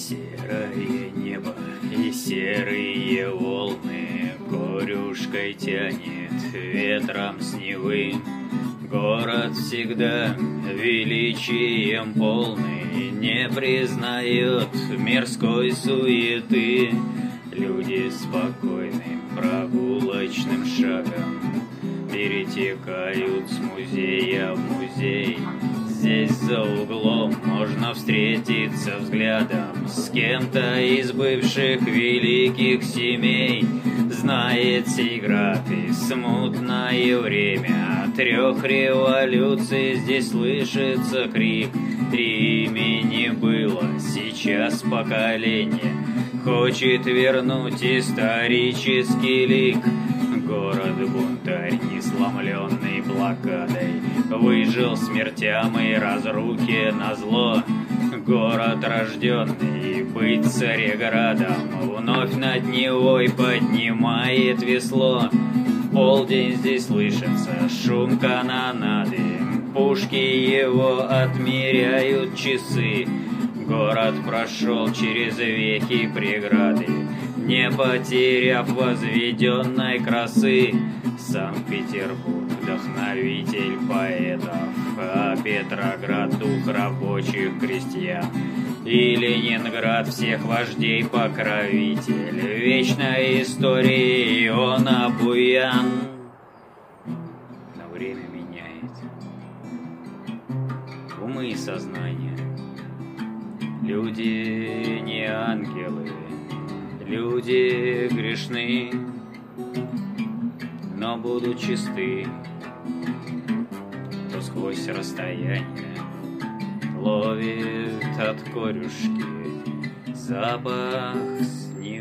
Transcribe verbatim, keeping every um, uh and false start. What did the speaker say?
Серое небо и серые волны корюшкой тянет ветром с Невы. Город всегда величием полный, не признает мирской суеты. Люди спокойным прогулочным шагом перетекают с музея в музей. Здесь за углом можно встретиться взглядом с кем-то из бывших великих семей. Знает сей град и смутное время трех революций, здесь слышится крик. Три имени было, сейчас поколение хочет вернуть исторический лик. Город-бунтарь, не сломленный блокадой, выжил смертям и разрухе назло. Город, рожденный быть цареградом, вновь над Невой поднимает весло. В полдень здесь слышится шум канонады, пушки его отмеряют часы. Город прошел через веки преграды, не потеряв возведенной красы. Санкт-Петербург — вдохновитель поэтов, а Петроград — дух рабочих крестьян. И Ленинград — всех вождей покровитель, вечной истории он обуян. Но время меняет умы и сознание. Люди не ангелы, люди грешны, но будут чисты, то сквозь расстояние ловит от корюшки запах снега.